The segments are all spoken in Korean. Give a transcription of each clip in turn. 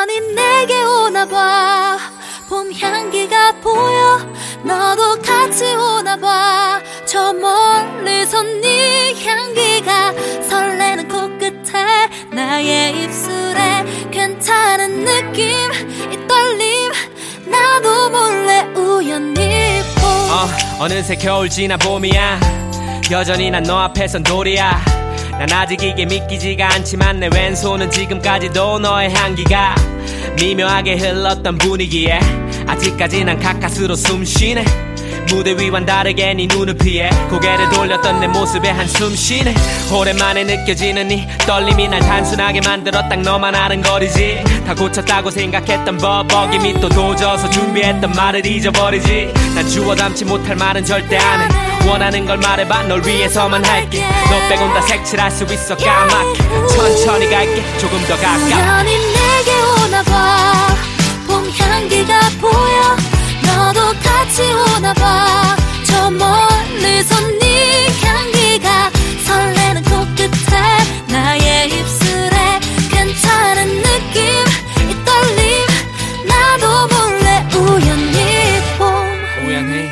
우연히 내게 오나봐. 봄 향기가 보여 너도 같이 오나봐. 저 멀리서 네 향기가 설레는 코끝에 나의 입술에 괜찮은 느낌 이 떨림 나도 몰래 우연히 어느새 겨울 지나 봄이야. 여전히 난 너 앞에선 돌이야. 난 아직 이게 믿기지가 않지만 내 왼손은 지금까지도 너의 향기가 미묘하게 흘렀던 분위기에 아직까지 난 가까스로 숨쉬네. 무대 위와는 다르게 네 눈을 피해 고개를 돌렸던 내 모습에 한숨 쉬네. 오랜만에 느껴지는 이 떨림이 날 단순하게 만들어 딱 너만 아는 거리지. 다 고쳤다고 생각했던 버벅임이 또 도져서 준비했던 말을 잊어버리지. 난 주워 담지 못할 말은 절대 안 해. 원하는 걸 말해봐 널 위해서만 할게. 너 빼곤 다 색칠할 수 있어 까맣게. 천천히 갈게 조금 더 가까워. 우연히 내게 오나봐. 봄 향기가 보여 너도 같이 오나봐. 저 멀리서 네 향기가 설레는 코끝에 나의 입술에 괜찮은 느낌 이 떨림 나도 몰래 우연히 우연히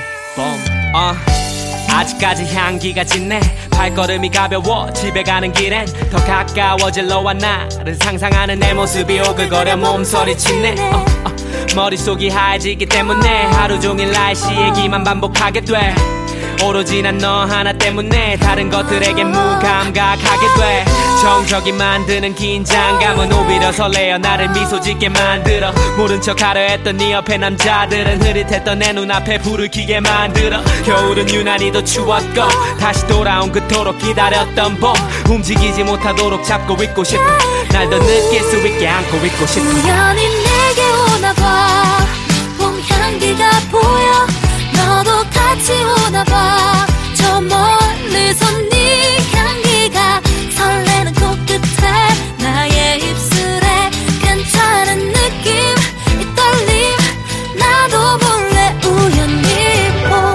아직까지 향기가 짙네. 발걸음이 가벼워 집에 가는 길엔 더 가까워질 너와 나를 상상하는 내 모습이 오글거려 몸서리치네. 머릿속이 하얘지기 때문에 하루 종일 날씨 얘기만 반복하게 돼. 오로지 난 너 하나 때문에 다른 것들에게 무감각하게 돼. 정적이 만드는 긴장감은 오히려 설레어 나를 미소 짓게 만들어. 모른 척하려 했던 네 옆에 남자들은 흐릿했던 내 눈앞에 불을 켜게 만들어. 겨울은 유난히 더 추웠고 다시 돌아온 그토록 기다렸던 봄. 움직이지 못하도록 잡고 있고 싶어. 날 더 느낄 수 있게 안고 있고 싶어. 우연히 내게 오나봐. 봄 향기가 보여 너도 같이 오나봐. 저 멀리서 네 향기가 설레는 코끝에 나의 입술에 괜찮은 느낌 이 떨림 나도 몰래 우연히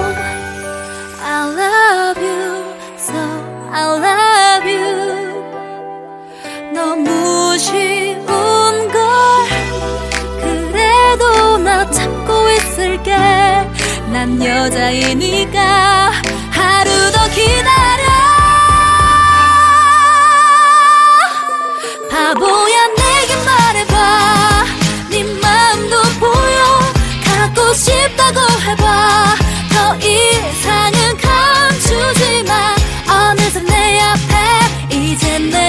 I love you so I love you. 너무 쉬운 걸 그래도 나 참고 있을게. 난 여자이니까 하루 더 기다려. 바보야 내게 말해봐. 네 마음도 보여 갖고 싶다고 해봐. 더 이상은 감추지 마. 어느새 내 앞에 이제 내